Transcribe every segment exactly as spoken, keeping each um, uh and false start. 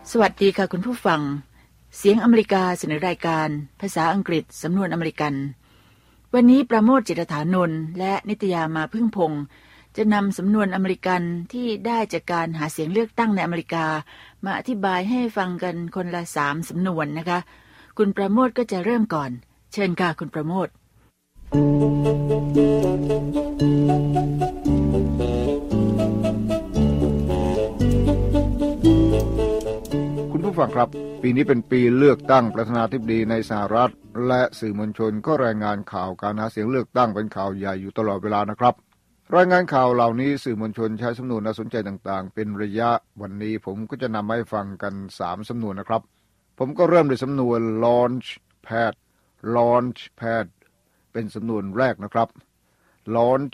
สวัสดีค่ะคุณผู้ฟังเสียงอเมริกาเสนอรายการภาษาอังกฤษสำนวนอเมริกันวันนี้ประโมทจิตรฐานนท์และนิตยามาพึ่งพงษ์จะนำสำนวนอเมริกันที่ได้จากการหาเสียงเลือกตั้งในอเมริกามาอธิบายให้ฟังกันคนละสามสำนวนนะคะคุณประโมทก็จะเริ่มก่อนเชิญค่ะคุณประโมทคุณผู้ฟังครับปีนี้เป็นปีเลือกตั้งประธานาธิบดีในสหรัฐและสื่อมวลชนก็รายงานข่าวการหาเสียงเลือกตั้งเป็นข่าวใหญ่อยู่ตลอดเวลานะครับรายงานข่าวเหล่านี้สื่อมวลชนใช้สำนวนน่าสนใจต่างๆเป็นระยะวันนี้ผมก็จะนำมาให้ฟังกันสามสำนวนนะครับผมก็เริ่มด้วยสำนวน launch pad launch pad เป็นสำนวนแรกนะครับ launch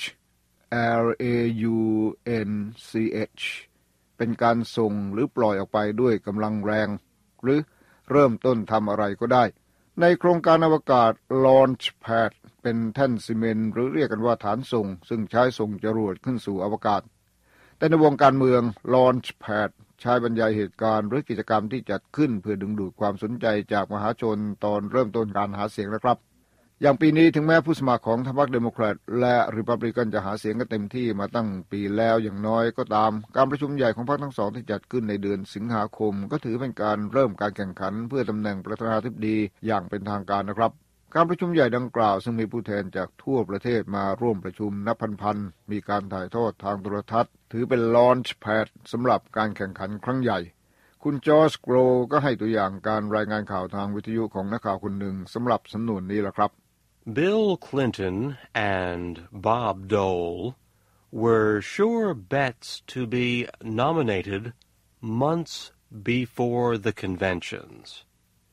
L A U N C H เป็นการส่งหรือปล่อยออกไปด้วยกำลังแรงหรือเริ่มต้นทำอะไรก็ได้ในโครงการอวกาศ launch pad เป็นแท่นซีเมนต์หรือเรียกกันว่าฐานส่งซึ่งใช้ส่งจรวดขึ้นสู่อวกาศแต่ในวงการเมือง launch pad ใช้บรรยายเหตุการณ์หรือกิจกรรมที่จัดขึ้นเพื่อดึงดูดความสนใจจากมหาชนตอนเริ่มต้นการหาเสียงนะครับอย่างปีนี้ถึงแม้ผู้สมัครของพรรคเดโมแครตและริพับลิกันจะหาเสียงกันเต็มที่มาตั้งปีแล้วอย่างน้อยก็ตามการประชุมใหญ่ของพรรคทั้งสองที่จัดขึ้นในเดือนสิงหาคมก็ถือเป็นการเริ่มการแข่งขันเพื่อตำแหน่งประธานาธิบดีอย่างเป็นทางการนะครับการประชุมใหญ่ดังกล่าวซึ่งมีผู้แทนจากทั่วประเทศมาร่วมประชุมนับพันๆมีการถ่ายทอดทางโทรทัศน์ถือเป็น launch pad สำหรับการแข่งขันครั้งใหญ่คุณจอร์จโกรก็ให้ตัวอย่างการรายงานข่าวทางวิทยุของนักข่าวคนหนึ่งสำหรับสำนวนนี้ละครับ Bill Clinton and Bob Dole were sure bets to be nominated months before the conventions.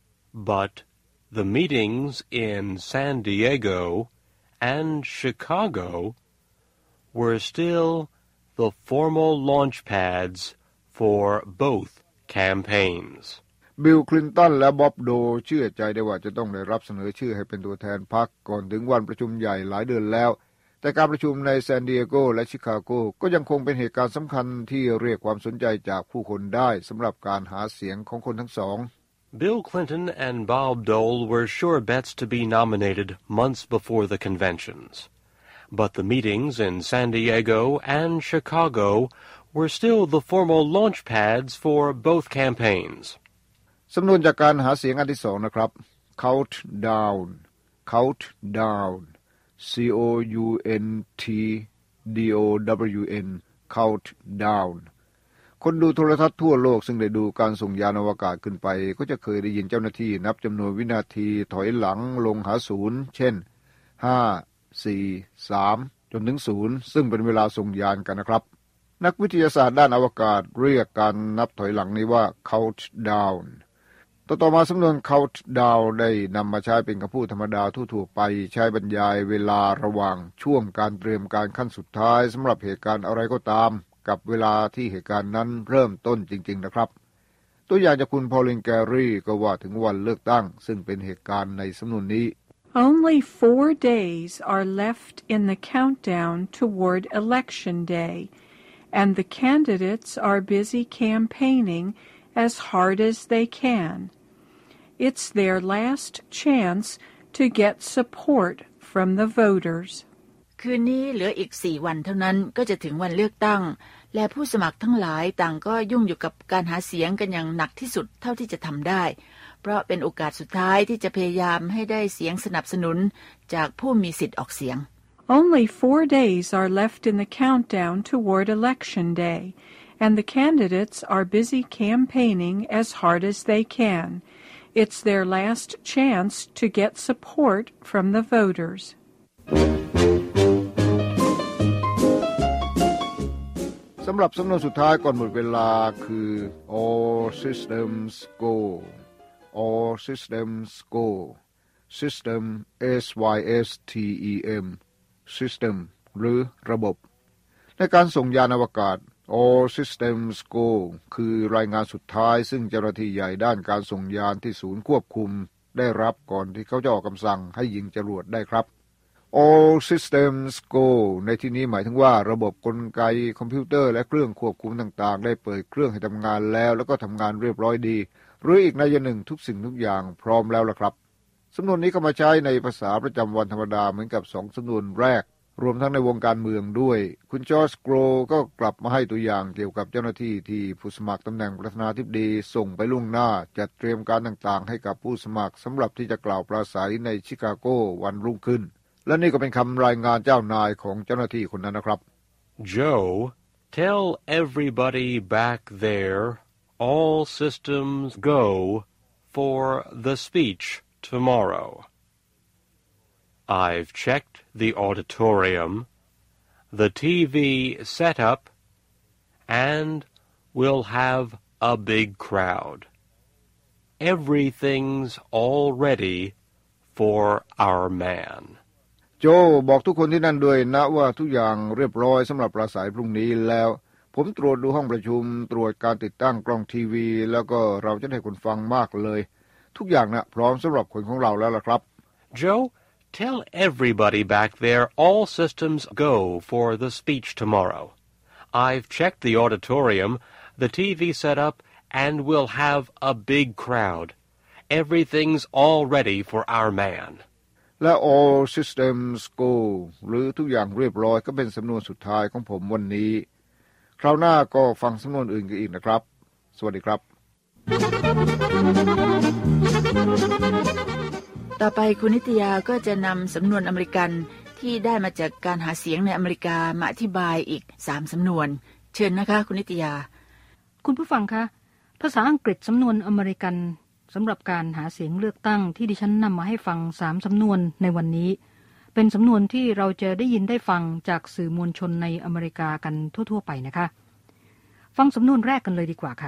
But the meetings in San Diego and Chicago were still the formal launch pads for both campaigns. บิลคลินตันและบ๊อบโดเชื่อใจได้ว่าจะต้องได้รับเสนอชื่อให้เป็นตัวแทนพรรคก่อนถึงวันประชุมใหญ่หลายเดือนแล้วแต่การประชุมในซานดิเอโกและชิคาโกก็ยังคงเป็นเหตุการณ์สำคัญที่เรียกความสนใจจากผู้คนได้สำหรับการหาเสียงของคนทั้งสอง Bill Clinton and Bob Dole were sure bets to be nominated months before the conventions. But the meetings in San Diego and Chicago were still the formal launch pads for both campaigns. สำนวนจากการหาเสียงอันที่สองนะครับ countdown countdown c o u n t d o w n countdown คนดูโทรทัศน์ทั่วโลกซึ่งได้ดูการส่งยานอวกาศขึ้นไปก็จะเคยได้ยินเจ้าหน้าที่นับจำนวนวินาทีถอยหลังลงหาศูนย์เช่นห้า สี่ สามจนถึงศูนย์ซึ่งเป็นเวลาส่งยานกันนะครับนักวิทยาศาสตร์ด้านอวกาศเรียกการนับถอยหลังนี้ว่า countdownต่อต่อมาสำนวน countdown ได้นำมาใช้เป็นคำพูดธรรมดาทั่วๆไปใช้บรรยายเวลาระหว่างช่วงการเตรียมการขั้นสุดท้ายสำหรับเหตุการณ์อะไรก็ตามกับเวลาที่เหตุการณ์นั้นเริ่มต้นจริงๆนะครับตัวอย่างจากคุณพอลินแกรี่ก็ว่าถึงวันเลือกตั้งซึ่งเป็นเหตุการณ์ในสำนวนนี้ Only four days are left in the countdown toward election day, and the candidates are busy campaigning as hard as they can.It's their last chance to get support from the voters. คืนนี้เหลืออีกสี่วันเท่านั้นก็จะถึงวันเลือกตั้งและผู้สมัครทั้งหลายต่างก็ยุ่งอยู่กับการหาเสียงกันอย่างหนักที่สุดเท่าที่จะทำได้เพราะเป็นโอกาสสุดท้ายที่จะพยายามให้ได้เสียงสนับสนุนจากผู้มีสิทธิ์ออกเสียง Only four days are left in the countdown toward election day, and the candidates are busy campaigning as hard as they can.It's their last chance to get support from the voters. สำหรับสำนวนสุดท้ายก่อนหมดเวลาคือ all systems go all systems go system s y s t e m system หรือระบบในการส่งยานอวกาศAll systems go คือรายงานสุดท้ายซึ่งเจ้าหน้าที่ใหญ่ด้านการส่งยานที่ศูนย์ควบคุมได้รับก่อนที่เขาจะออกคำสั่งให้ยิงจรวดได้ครับ all systems go ในที่นี้หมายถึงว่าระบบกลไกคอมพิวเตอร์และเครื่องควบคุมต่างๆได้เปิดเครื่องให้ทำงานแล้วแล้วก็ทำงานเรียบร้อยดีหรืออีกนัยหนึ่งทุกสิ่งทุกอย่างพร้อมแล้วล่ะครับสำนวนนี้ก็มาใช้ในภาษาประจำวันธรรมดาเหมือนกับสองสำนวนแรกรวมทั้งในวงการเมืองด้วยคุณจอร์จ โกรก็กลับมาให้ตัวอย่างเกี่ยวกับเจ้าหน้าที่ที่ผู้สมัครตำแหน่งประธานาธิบดีส่งไปล่วงหน้าจัดเตรียมการต่างๆให้กับผู้สมัครสำหรับที่จะกล่าวปราศัยในชิคาโกวันรุ่งขึ้นและนี่ก็เป็นคำรายงานเจ้านายของเจ้าหน้าที่คนนั้นนะครับ Joe, tell everybody back there all systems go for the speech tomorrow. I've checked the auditorium, the T V setup, and we'll have a big crowd. Everything's all ready for our man. โจบอกทุกคนที่นั่นด้วยนะว่าทุกอย่างเรียบร้อยสำหรับปราศัยพรุ่งนี้แล้วผมตรวจดูห้องประชุมตรวจการติดตั้งกล้องทีวีแล้วก็เราจะได้คนฟังมากเลยทุกอย่างนะพร้อมสำหรับคนของเราแล้วล่ะครับ Joe, tell everybody back there all systems go for the speech tomorrow. I've checked the auditorium, the T V setup, and we'll have a big crowd. Everything's all ready for our man. และ all systems go หรือทุกอย่างเรียบร้อยก็เป็นสำนวนสุดท้ายของผมวันนี้คราวหน้าก็ฟังสำนวนอื่นกันอีกนะครับสวัสดีครับต่อไปคุณนิตยาก็จะนำสำนวนอเมริกันที่ได้มาจากการหาเสียงในอเมริกามาอธิบายอีกสามสำนวนเชิญนะคะคุณนิตยาคุณผู้ฟังคะภาษาอังกฤษสำนวนอเมริกันสำหรับการหาเสียงเลือกตั้งที่ดิฉันนำมาให้ฟังสามสำนวนในวันนี้เป็นสำนวนที่เราจะได้ยินได้ฟังจากสื่อมวลชนในอเมริกากันทั่วๆไปนะคะฟังสำนวนแรกกันเลยดีกว่าค่ะ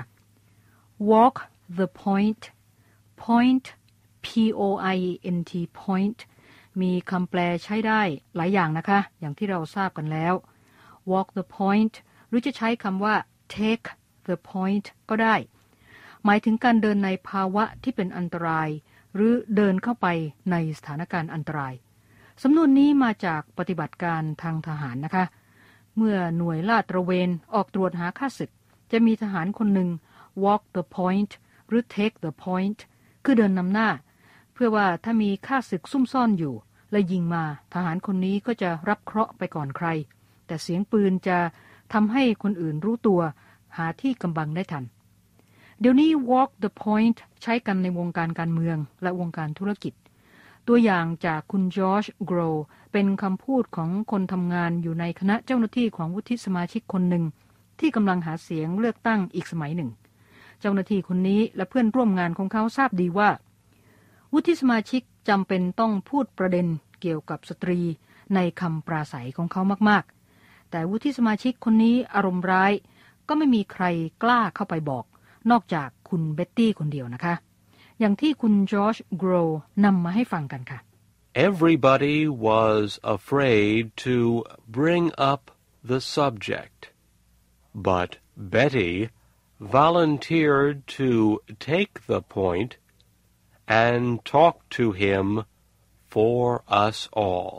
walk the point point p o i n t point มีคำแปลใช้ได้หลายอย่างนะคะอย่างที่เราทราบกันแล้ว walk the point หรือจะใช้คำว่า take the point ก็ได้หมายถึงการเดินในภาวะที่เป็นอันตรายหรือเดินเข้าไปในสถานการณ์อันตรายสำนวนนี้มาจากปฏิบัติการทางทหารนะคะเมื่อหน่วยลาดตระเวนออกตรวจหาข้าศึกจะมีทหารคนหนึ่ง walk the point หรือ take the point คือเดินนำหน้าเพื่อว่าถ้ามีข้าศึกซุ่มซ่อนอยู่และยิงมาทหารคนนี้ก็จะรับเคราะห์ไปก่อนใครแต่เสียงปืนจะทำให้คนอื่นรู้ตัวหาที่กำบังได้ทันเดี๋ยวนี้ walk the point ใช้กันในวงการการเมืองและวงการธุรกิจตัวอย่างจากคุณจอร์จ โกรเป็นคำพูดของคนทำงานอยู่ในคณะเจ้าหน้าที่ของวุฒิสมาชิกคนหนึ่งที่กำลังหาเสียงเลือกตั้งอีกสมัยหนึ่งเจ้าหน้าที่คนนี้และเพื่อนร่วมงานของเขาทราบดีว่าวุฒิสมาชิกจำเป็นต้องพูดประเด็นเกี่ยวกับสตรีในคำปราศัยของเขามากๆแต่วุฒิสมาชิกคนนี้อารมณ์ร้ายก็ไม่มีใครกล้าเข้าไปบอกนอกจากคุณเบ็ตตี้คนเดียวนะคะอย่างที่คุณจอร์จ โกรนำมาให้ฟังกันค่ะ Everybody was afraid to bring up the subject, but Betty volunteered to take the point and talk to him for us all.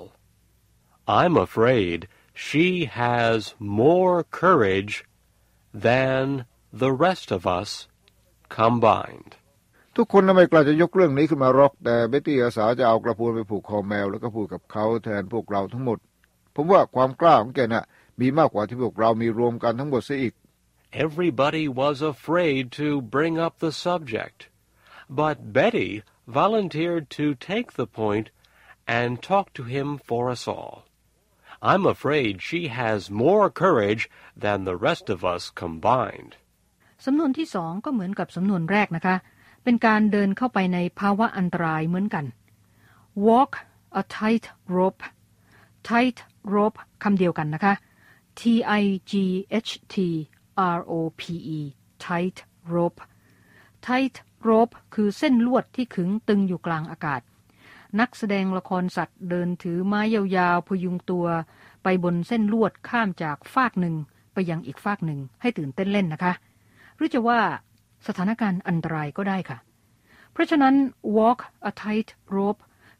I'm afraid she has more courage than the rest of us combined. ทุกคนน่ะไม่กล้าจะยกเรื่องนี้ขึ้นมารอกแต่เบ็ตตี้อาสาจะเอากระพูนไปผูกคอแมวแล้วก็พูดกับเขาแทนพวกเราทั้งหมดผมว่าความกล้าของแกน่ะมีมากกว่าที่พวกเรามีรวมกันทั้งหมดเสียอีก Everybody was afraid to bring up the subject, but Betty volunteered to take the point and talk to him for us all. I'm afraid she has more courage than the rest of us combined. สำนวนที่สองก็เหมือนกับสำนวนแรกนะคะเป็นการเดินเข้าไปในภาวะอันตรายเหมือนกัน walk a tight rope tight rope คำเดียวกันนะคะ T I G H T R O P E tight rope tight rope คือเส้นลวดที่ขึงตึงอยู่กลางอากาศนักแสดงละครสัตว์เดินถือไม้ยาวๆพยุงตัวไปบนเส้นลวดข้ามจากฟากหนึ่งไปยังอีกฟากหนึ่งให้ตื่นเต้นเล่นนะคะหรือจะว่าสถานการณ์อันตรายก็ได้ค่ะเพราะฉะนั้น walk a tight rope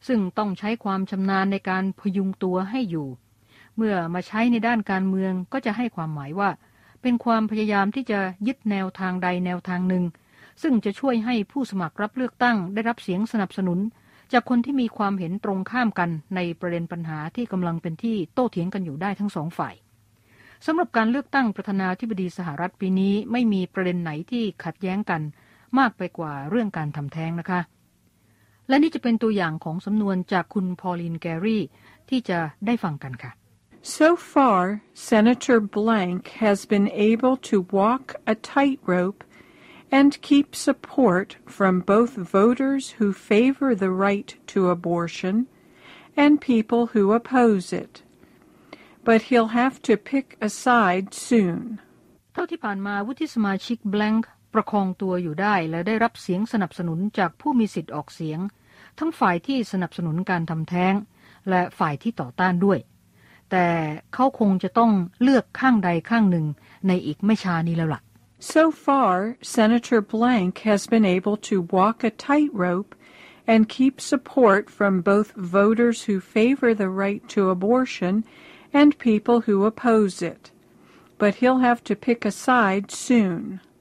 ซึ่งต้องใช้ความชำนาญในการพยุงตัวให้อยู่เมื่อมาใช้ในด้านการเมืองก็จะให้ความหมายว่าเป็นความพยายามที่จะยึดแนวทางใดแนวทางหนึ่งซึ่งจะช่วยให้ผู้สมัครรับเลือกตั้งได้รับเสียงสนับสนุนจากคนที่มีความเห็นตรงข้ามกันในประเด็นปัญหาที่กำลังเป็นที่โต้เถียงกันอยู่ได้ทั้งสองฝ่ายสำหรับการเลือกตั้งประธานาธิบดีสหรัฐปีนี้ไม่มีประเด็นไหนที่ขัดแย้งกันมากไปกว่าเรื่องการทำแท้งนะคะและนี่จะเป็นตัวอย่างของสำนวนจากคุณพอลินแกรี่ที่จะได้ฟังกันค่ะ So far, Senator Blank has been able to walk a tightrope and keep support from both voters who favor the right to abortion and people who oppose it. But he'll have to pick a side soon. เท่าที่ผ่านมาวุฒิสมาชิก Blank ประคองตัวอยู่ได้และได้รับเสียงสนับสนุนจากผู้มีสิทธิ์ออกเสียงทั้งฝ่ายที่สนับสนุนการทำแท้งและฝ่ายที่ต่อต้านด้วยแต่เขาคงจะต้องเลือกข้างใดข้างหนึ่งในอีกไม่ช้านี้แล้วล่ะ So far, Senator Blank has been able to walk a tightrope and keep support from both voters who favor the right to abortion and people who oppose it. But he'll have to pick a side soon.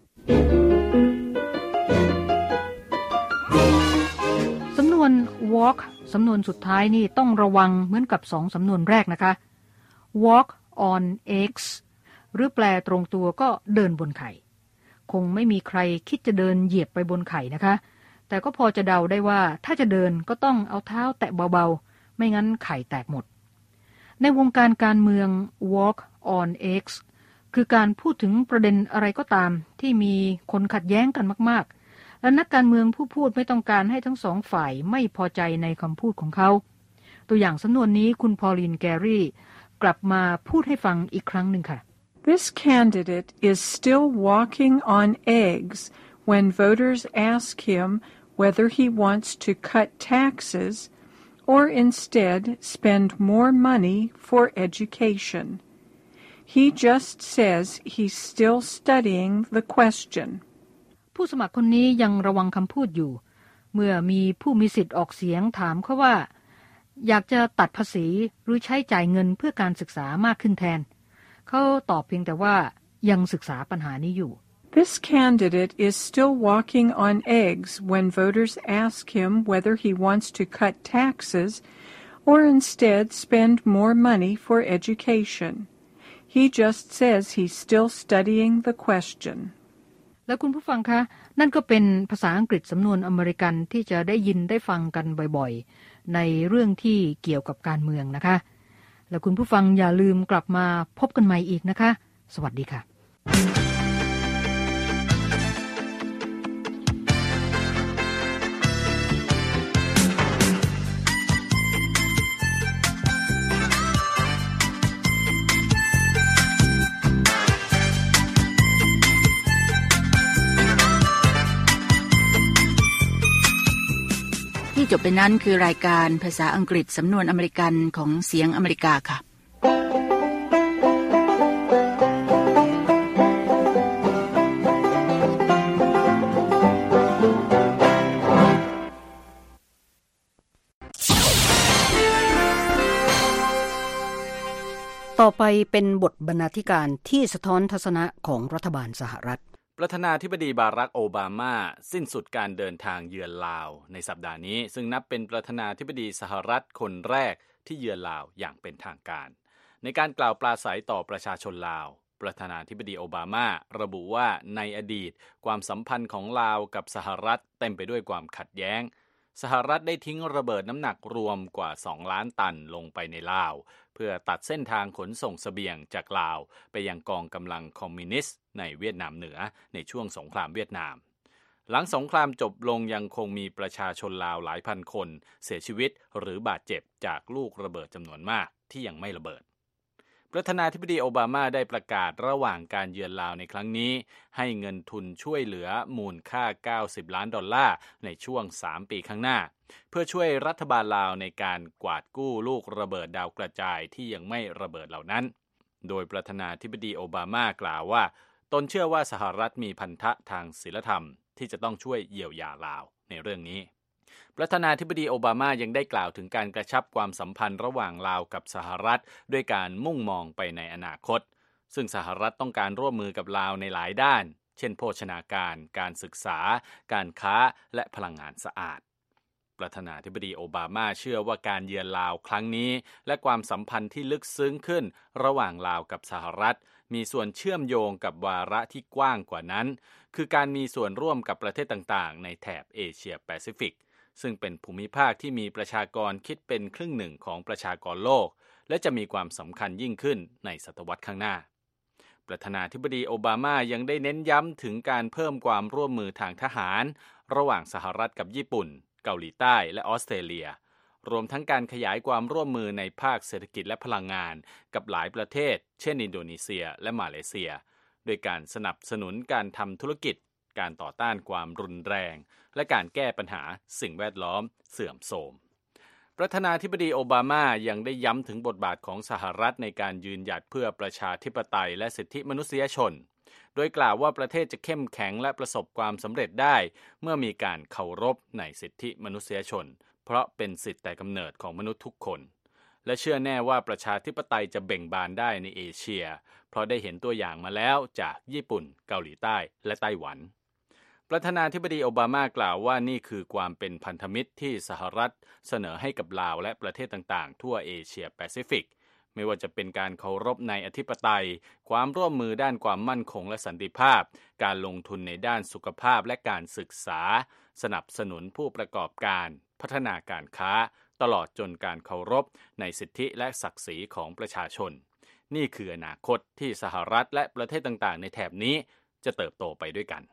สำนวน walk สำนวนสุดท้ายนี่ต้องระวังเหมือนกับสองสำนวนแรกนะคะ walk on eggs หรือแปลตรงตัวก็เดินบนไข่คงไม่มีใครคิดจะเดินเหยียบไปบนไข่นะคะแต่ก็พอจะเดาได้ว่าถ้าจะเดินก็ต้องเอาเท้าแตะเบาๆไม่งั้นไข่แตกหมดในวงการการเมือง walk on eggs คือการพูดถึงประเด็นอะไรก็ตามที่มีคนขัดแย้งกันมากๆและนักการเมืองผู้พูดไม่ต้องการให้ทั้งสองฝ่ายไม่พอใจในคำพูดของเขาตัวอย่างสำนวนนี้คุณพอลินแกรี่กลับมาพูดให้ฟังอีกครั้งหนึ่งค่ะ This candidate is still walking on eggs when voters ask him whether he wants to cut taxes or instead spend more money for education. He just says he's still studying the question. ผู้สมัครคนนี้ยังระวังคำพูดอยู่เมื่อมีผู้มีสิทธิ์ออกเสียงถามเขาว่าอยากจะตัดภาษีหรือใช้จ่ายเงินเพื่อการศึกษามากขึ้นแทนเขาตอบเพียงแต่ว่ายังศึกษาปัญหานี้อยู่ This candidate is still walking on eggs when voters ask him whether he wants to cut taxes or instead spend more money for education. He just says he's still studying the question. แล้วคุณผู้ฟังคะนั่นก็เป็นภาษาอังกฤษสำนวนอเมริกันที่จะได้ยินได้ฟังกันบ่อยๆในเรื่องที่เกี่ยวกับการเมืองนะคะแล้วคุณผู้ฟังอย่าลืมกลับมาพบกันใหม่อีกนะคะสวัสดีค่ะที่จบไปนั้นคือรายการภาษาอังกฤษสำนวนอเมริกันของเสียงอเมริกาค่ะต่อไปเป็นบทบรรณาธิการที่สะท้อนทัศนะของรัฐบาลสหรัฐประธานาธิบดีบารักโอบามาสิ้นสุดการเดินทางเยือนลาวในสัปดาห์นี้ซึ่งนับเป็นประธานาธิบดีสหรัฐคนแรกที่เยือนลาวอย่างเป็นทางการในการกล่าวปราศรัยต่อประชาชนลาวประธานาธิบดีโอบามาระบุว่าในอดีตความสัมพันธ์ของลาวกับสหรัฐเต็มไปด้วยความขัดแย้งสหรัฐได้ทิ้งระเบิดน้ำหนักรวมกว่าสองล้านตันลงไปในลาวเพื่อตัดเส้นทางขนส่งเสบียงจากลาวไปยังกองกำลังคอมมิวนิสต์ในเวียดนามเหนือในช่วงสงครามเวียดนามหลังสงครามจบลงยังคงมีประชาชนลาวหลายพันคนเสียชีวิตหรือบาดเจ็บจากลูกระเบิดจำนวนมากที่ยังไม่ระเบิดประธานาธิบดีโอบามาได้ประกาศระหว่างการเยือนลาวในครั้งนี้ให้เงินทุนช่วยเหลือมูลค่าเก้าสิบล้านดอลลาร์ในช่วงสามปีข้างหน้าเพื่อช่วยรัฐบาลลาวในการกวาดกู้ลูกระเบิดดาวกระจายที่ยังไม่ระเบิดเหล่านั้นโดยประธานาธิบดีโอบามากล่าวว่าตนเชื่อว่าสหรัฐมีพันธะทางศีลธรรมที่จะต้องช่วยเยียวยาลาวในเรื่องนี้ประธานาธิบดีโอบามายังได้กล่าวถึงการกระชับความสัมพันธ์ระหว่างลาวกับสหรัฐด้วยการมุ่งมองไปในอนาคตซึ่งสหรัฐต้องการร่วมมือกับลาวในหลายด้านเช่นโภชนาการการศึกษาการค้าและพลังงานสะอาดประธานาธิบดีโอบามาเชื่อว่าการเยือนลาวครั้งนี้และความสัมพันธ์ที่ลึกซึ้งขึ้นระหว่างลาวกับสหรัฐมีส่วนเชื่อมโยงกับวาระที่กว้างกว่านั้นคือการมีส่วนร่วมกับประเทศต่างๆในแถบเอเชียแปซิฟิกซึ่งเป็นภูมิภาคที่มีประชากรคิดเป็นครึ่งหนึ่งของประชากรโลกและจะมีความสำคัญยิ่งขึ้นในศตวรรษข้างหน้าประธานาธิบดีโอบามายังได้เน้นย้ำถึงการเพิ่มความร่วมมือทางทหารระหว่างสหรัฐกับญี่ปุ่นเกาหลีใต้และออสเตรเลียรวมทั้งการขยายความร่วมมือในภาคเศรษฐกิจและพลังงานกับหลายประเทศเช่นอินโดนีเซียและมาเลเซียโดยการสนับสนุนการทำธุรกิจการต่อต้านความรุนแรงและการแก้ปัญหาสิ่งแวดล้อมเสื่อมโทรมประธานาธิบดีโอบามายังได้ย้ำถึงบทบาทของสหรัฐในการยืนหยัดเพื่อประชาธิปไตยและสิทธิมนุษยชนโดยกล่าวว่าประเทศจะเข้มแข็งและประสบความสำเร็จได้เมื่อมีการเคารพในสิทธิมนุษยชนเพราะเป็นสิทธิแต่กำเนิดของมนุษย์ทุกคนและเชื่อแน่ว่าประชาธิปไตยจะเบ่งบานได้ในเอเชียเพราะได้เห็นตัวอย่างมาแล้วจากญี่ปุ่นเกาหลีใต้และไต้หวันประธานาธิบดีโอบามากล่าวว่านี่คือความเป็นพันธมิตรที่สหรัฐเสนอให้กับลาวและประเทศต่างๆทั่วเอเชียแปซิฟิกไม่ว่าจะเป็นการเคารพในอธิปไตยความร่วมมือด้านความมั่นคงและสันติภาพการลงทุนในด้านสุขภาพและการศึกษาสนับสนุนผู้ประกอบการพัฒนาการค้าตลอดจนการเคารพในสิทธิและศักดิ์ศรีของประชาชนนี่คืออนาคตที่สหรัฐและประเทศต่างๆในแถบนี้จะเติบโตไปด้วยกัน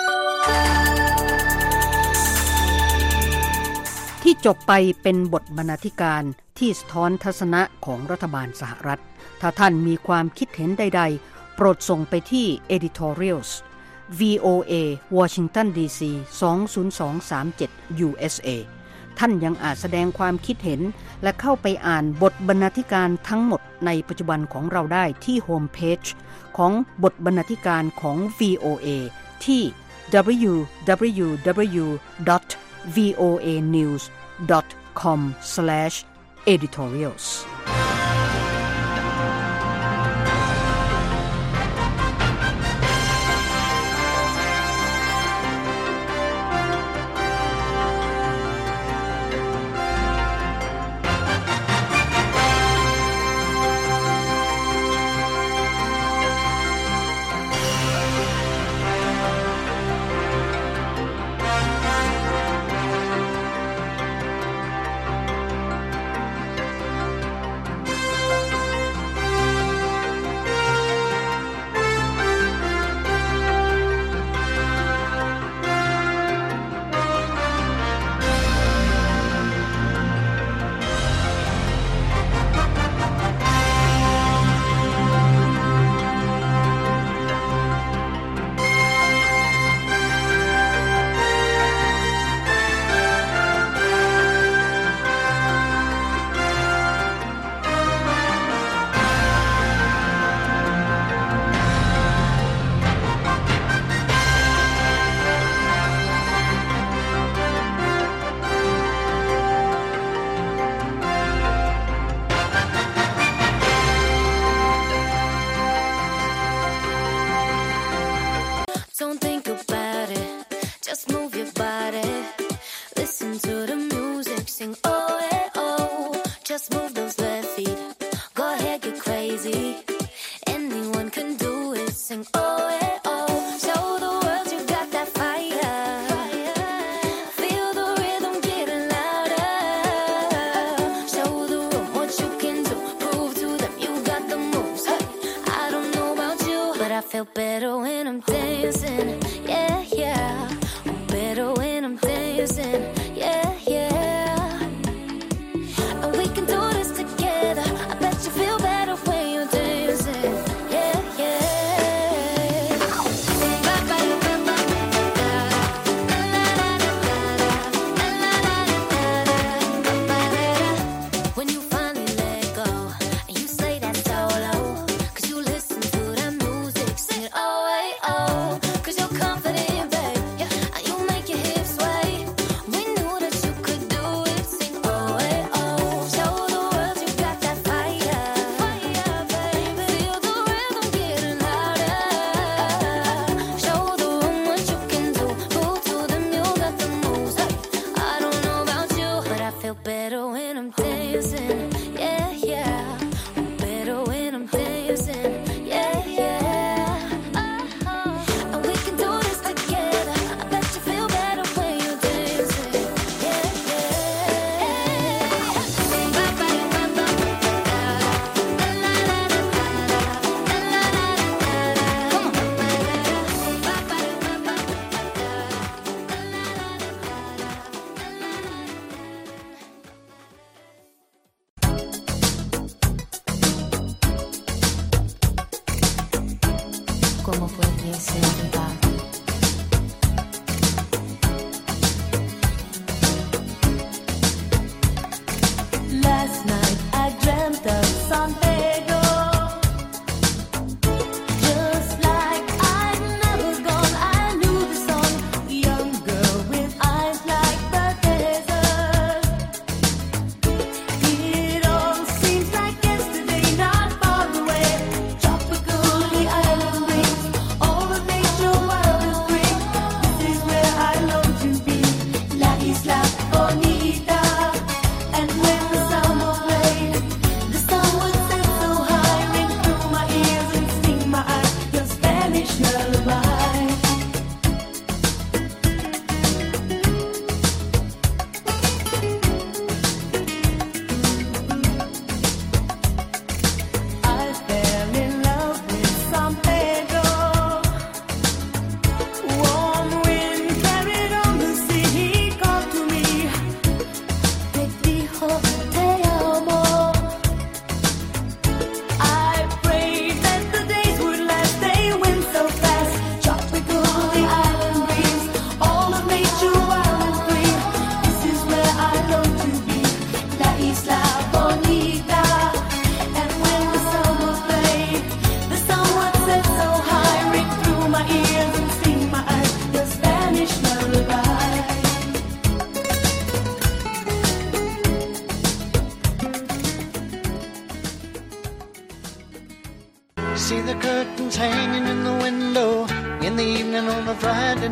ที่จบไปเป็นบทบรรณาธิการที่สะท้อนทัศนะของรัฐบาลสหรัฐถ้าท่านมีความคิดเห็นใดๆโปรดส่งไปที่ editorials วี โอ เอ Washington ดี ซี สอง ศูนย์ สอง สาม เจ็ด ยู เอส เอ ท่านยังอาจแสดงความคิดเห็นและเข้าไปอ่านบทบรรณาธิการทั้งหมดในปัจจุบันของเราได้ที่โฮมเพจของบทบรรณาธิการของ วี โอ เอ ที่ ดับเบิลยู ดับเบิลยู ดับเบิลยู ดอท วี โอ เอ นิวส์ ดอท คอม สแลช เอดิทอเรียลส์ feel better when I'm dancing, yeah, yeah. Better when I'm dancing, yeah, yeah. And we can do this together. I bet you feel better when you're dancing, yeah, yeah. When you finally let go and you say that solo, 'cause you listen to that music, sing it oh, hey, oh, 'cause you're comfortable. dancing. Yeah, yeah. I'm better when I'm dancing. Yeah, yeah. Oh, and we can do this together. I bet you feel better when you're dancing. Yeah, ¿cómo fue que se va? Last night I dreamt of San Pedro, just like I'd never gone. I knew the song, the young girl with eyes like the desert. It all seems like yesterday, not far away. Tropical, the island breeze, all of nature wild and free. This is where I long to be, La Isla Bonita. And when the summer played, the sun would set so high, ring through my ears and sting my eyes, your Spanish lullaby. I fell in love with San Pedro. Warm wind carried on the sea, he called to me. Te dijo te amo. I prayed that the days would last, they went so fast. Tropical, the island breeze, all of nature wild and free. This is where I long to be, La Isla Bonita. And when the summer played, the sun would set so high, ring through my ears and sting my eyes, your Spanish lullaby. See the curtains hanging in the window in the evening on a Friday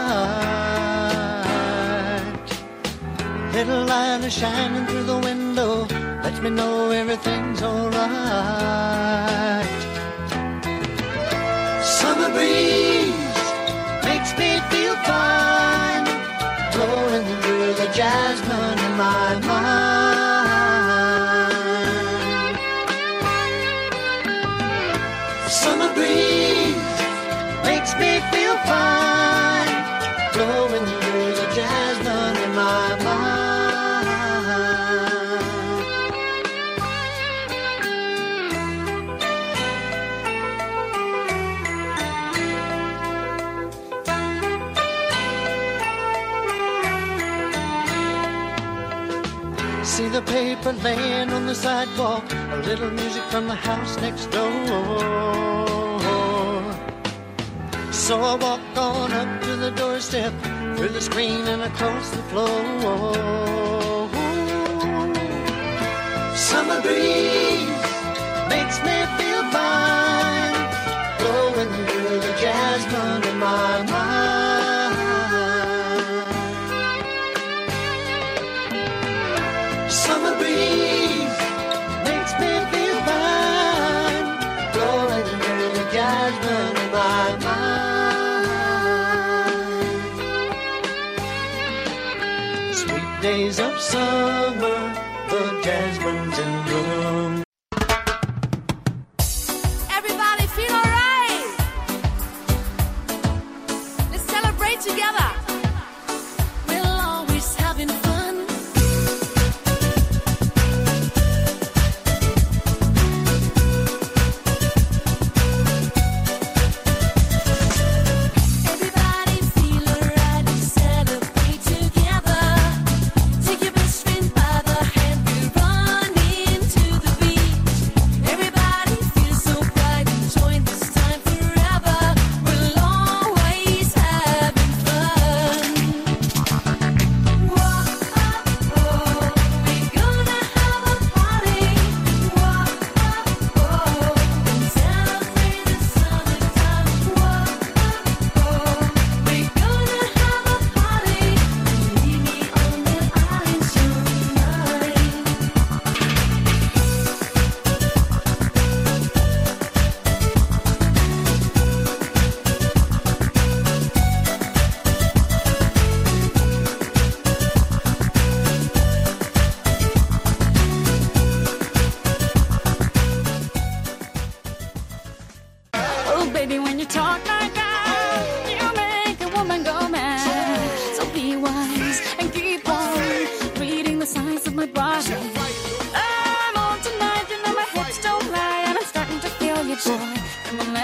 night. Little light is shining through the window, lets me know everything's alright. Summer breeze makes me feel fine, blowing through the jasmine in my mind. Summer breeze makes me feel fine, blowing through the jasmine in my mind. See the paper laying on the sidewalk, a little music from the house next door. So I walk on up to the doorstep, through the screen and across the floor. Summer breeze makes me feel fine, blowing through the jasmine in my mind. Summer breeze makes me feel fine, blowing through the jasmine in my mind. Sweet days of summer, the jasmine's in bloom. Everybody feel alright? Let's celebrate together. We're always having fun. Everybody feel alright. Let's celebrate together. Take your best friend by the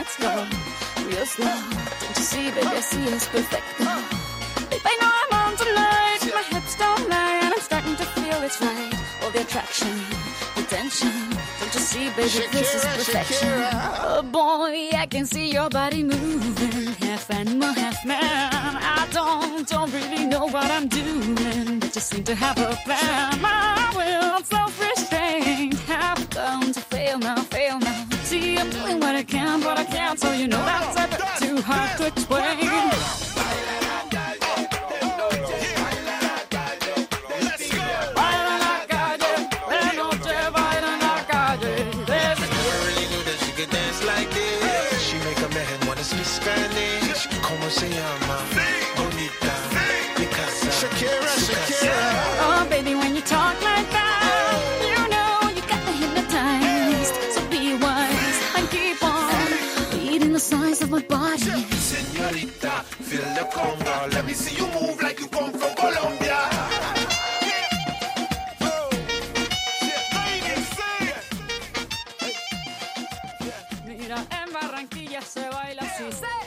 let's go real slow. Don't you see, baby, I see it's perfect. Babe, I know I'm on tonight. My hips don't lie, and I'm starting to feel it's right. All the attraction, the tension. Don't you see, baby, Shakira, this is perfection. Shakira. Oh boy, I can see your body moving, half animal, half man. I don't, don't really know what I'm doing, but just seem to have a plan. My will, self-restraint, have come to fail now, fail now. See, I'm doing what I can, but I can't, so you know that's a bit too hard to explain. Se llama Bonita Picasa. Shakira, Shakira. Oh, baby, when you talk like that, you know you got me hypnotized. So be wise and keep on beating the size of my body. Señorita, feel the conga. Let me see you move like you come from Colombia. Mira, en Barranquilla se baila así.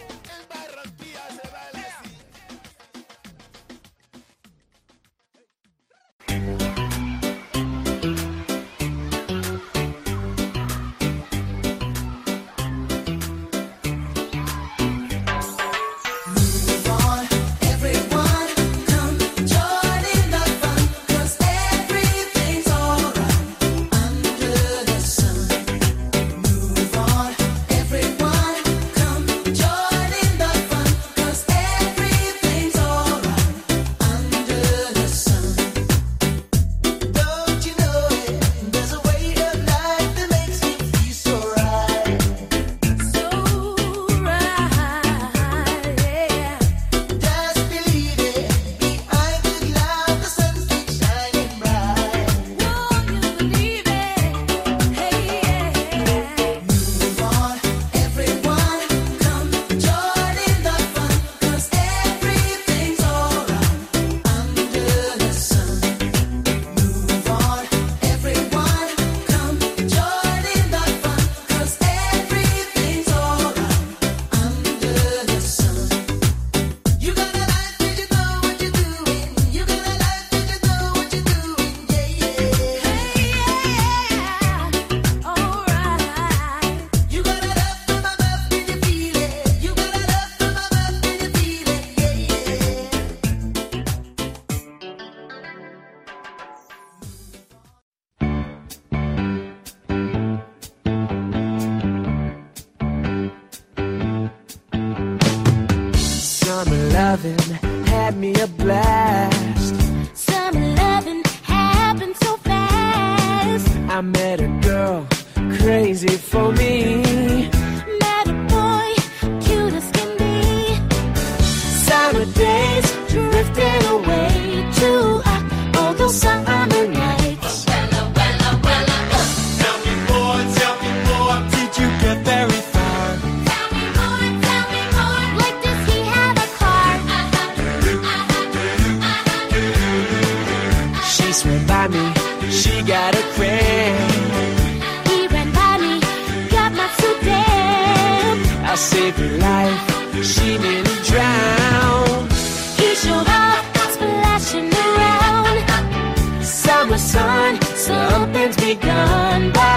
Had me a blast. Summer loving happened so fast. I met a girl crazy for me. Met a boy cute as can be. Summer days drifting away to uh, all those summer nights. Wella, wella, wella, uh. Tell me more, tell me more. Did you get very far? Tell me more, tell me more. Like does he have a car? She swam by me, she got a cramp. He ran by me, got my foot damp. I saved her life, she nearly drowned. He showed up, splashing around. Summer sun, something's begun. By